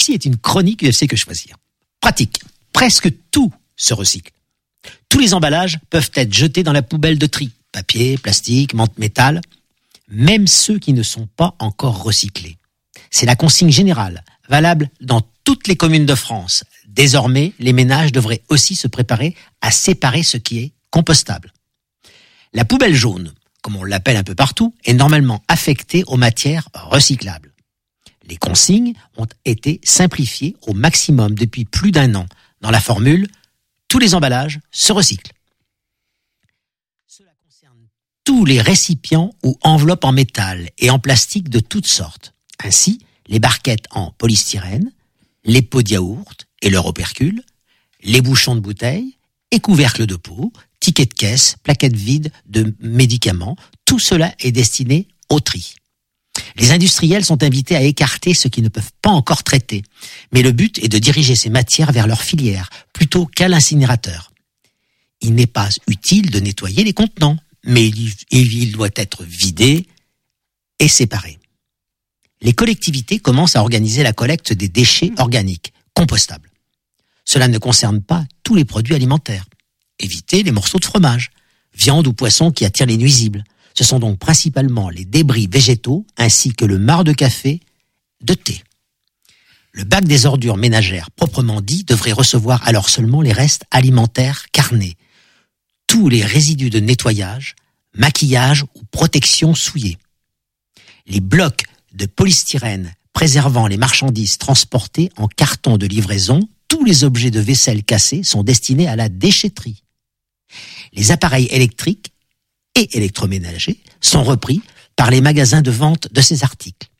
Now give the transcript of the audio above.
Ici est une chronique UFC Que Choisir. Pratique. Presque tout se recycle. Tous les emballages peuvent être jetés dans la poubelle de tri. Papier, plastique, menthe, métal. Même ceux qui ne sont pas encore recyclés. C'est la consigne générale, valable dans toutes les communes de France. Désormais, les ménages devraient aussi se préparer à séparer ce qui est compostable. La poubelle jaune, comme on l'appelle un peu partout, est normalement affectée aux matières recyclables. Les consignes ont été simplifiées au maximum depuis plus d'1 an dans la formule « Tous les emballages se recyclent ». Cela concerne tous les récipients ou enveloppes en métal et en plastique de toutes sortes. Ainsi, les barquettes en polystyrène, les pots de yaourt et leur opercule, les bouchons de bouteilles et couvercles de pot, tickets de caisse, plaquettes vides de médicaments, tout cela est destiné au tri. Les industriels sont invités à écarter ceux qui ne peuvent pas encore traiter. Mais le but est de diriger ces matières vers leur filière, plutôt qu'à l'incinérateur. Il n'est pas utile de nettoyer les contenants, mais il doit être vidé et séparé. Les collectivités commencent à organiser la collecte des déchets organiques, compostables. Cela ne concerne pas tous les produits alimentaires. Évitez les morceaux de fromage, viande ou poisson qui attirent les nuisibles. Ce sont donc principalement les débris végétaux ainsi que le marc de café, de thé. Le bac des ordures ménagères proprement dit devrait recevoir alors seulement les restes alimentaires carnés, tous les résidus de nettoyage, maquillage ou protection souillés. Les blocs de polystyrène préservant les marchandises transportées en carton de livraison, tous les objets de vaisselle cassés sont destinés à la déchetterie. Les appareils électriques et électroménagers sont repris par les magasins de vente de ces articles.